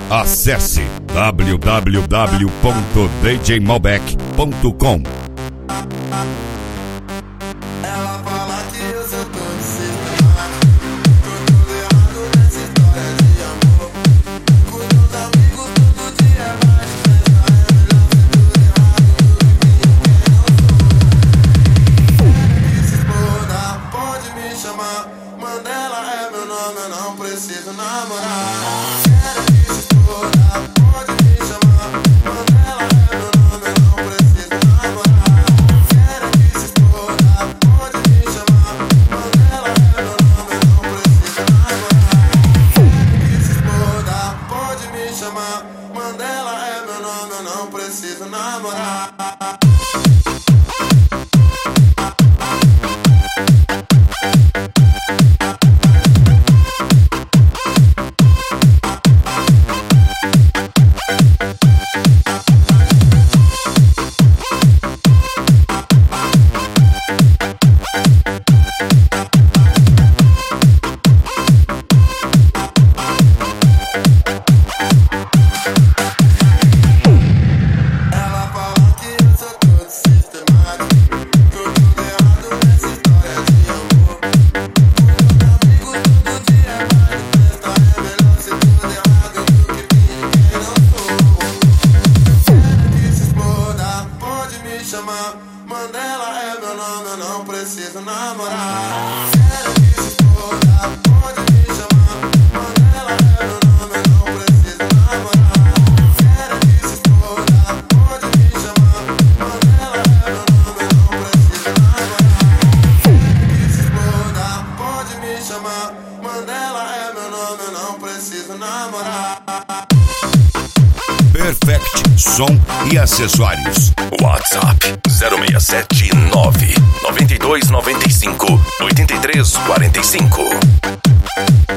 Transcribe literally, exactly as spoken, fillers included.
Acesse w w w ponto d j malbec ponto com. Ela fala que eu sou todo sistemático, tô tudo errado nessa história de amor. Com os amigos todo dia vai pensar, é melhor ser tudo errado do que quem não sou. E se exploda, pode me chamar, Mandela é meu nome, eu não preciso namorar. Mandela é meu nome, eu não preciso namorar. Mandela é meu nome, eu não preciso namorar. Quero que se exploda, pode me chamar. Mandela é meu nome, eu não preciso namorar. Quero que se exploda, pode me chamar. Mandela é meu nome, eu não preciso namorar. Quero que se exploda, pode me chamar. Mandela é meu nome, eu não preciso namorar. Perfect Som e Acessórios. WhatsApp zero seis sete nove nove dois nove cinco oito três quatro cinco.